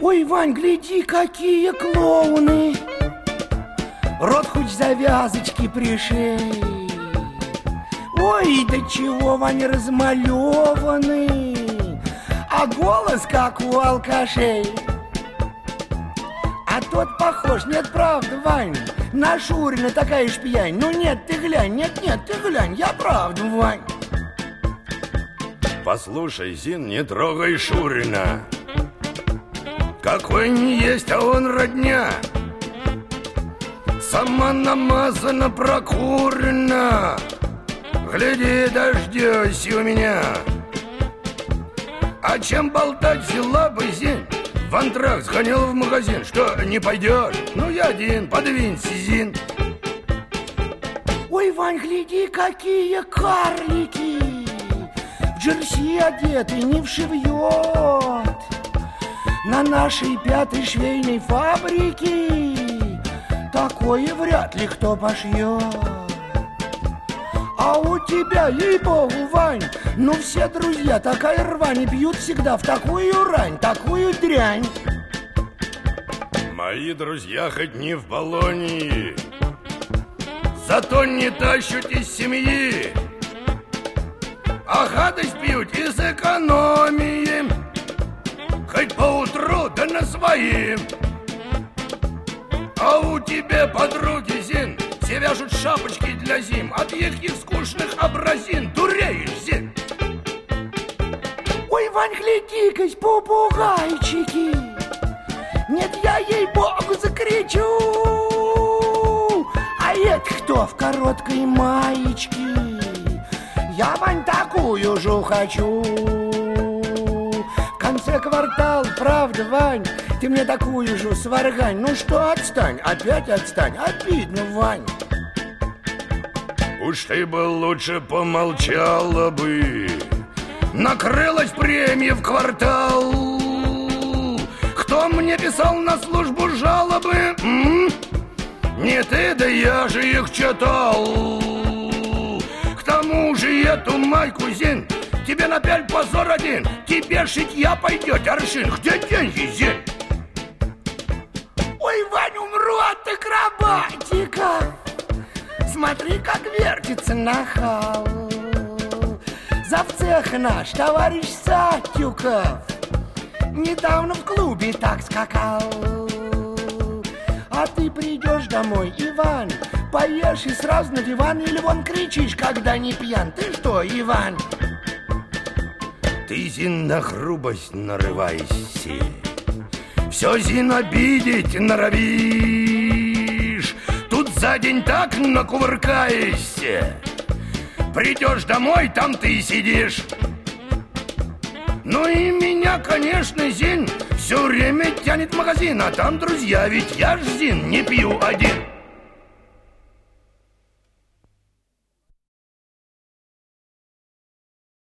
Ой, Вань, гляди, какие клоуны! Рот хоть завязочки пришей. Ой, до чего, Вань, размалеванный, а голос как у алкашей. А тот похож, нет, правда, Вань, на Шурина такая ж пьянь. Ну нет, ты глянь, нет, ты глянь, я правда, Вань. Послушай, Зин, не трогай Шурина. Какой не есть, а он родня. Сама намазана, прокурена. Гляди, дождёсь у меня. А чем болтать, взяла бы, Зин? В антракт сгонял в магазин. Что, не пойдешь? Ну, я один, подвинься, Зин. Ой, Вань, гляди, какие карлики! В джерси одеты, не вшивьет. На нашей пятой швейной фабрике такое вряд ли кто пошьет. А у тебя, ей-богу, Вань, ну все друзья, такая рвань, и пьют всегда в такую рань, такую дрянь. Мои друзья хоть не в Болонии, зато не тащут из семьи, а гадость пьют из экономии, хоть поутру, да на своим. А у тебя подруги, Зин, все вяжут шапочки для зим, от их скучных образин. Дуреешь, Зин. Ой, Вань, гляди-ка, попугайчики. Нет, я ей-богу закричу. А это кто в короткой маечке? Я, Вань, такую же хочу. В конце квартала, правда, Вань, ты мне такую же сваргань. Ну что, отстань, опять отстань. Обидно, Вань. Уж ты бы лучше помолчала бы. Накрылась премия в квартал. Кто мне писал на службу жалобы? Не ты, да я же их читал. К тому же эту майку, Зин, тебе напяль позор один. Тебе шитья пойдет аршин. Где деньги, Зин? Ой, Вань, умру от акробатиков. Смотри, как вертится нахал. Завцех наш, товарищ Сатюков, недавно в клубе так скакал. А ты придешь домой, Иван, поешь и сразу на диван, или вон кричишь, когда не пьян. Ты что, Иван? Ты, Зин, на грубость нарывайся. Все, Зин, обидеть норовишь. Тут за день так накувыркаешься. Придешь домой, там ты сидишь. Ну и меня, конечно, Зин, все время тянет в магазин. А там друзья, ведь я ж, Зин, не пью один.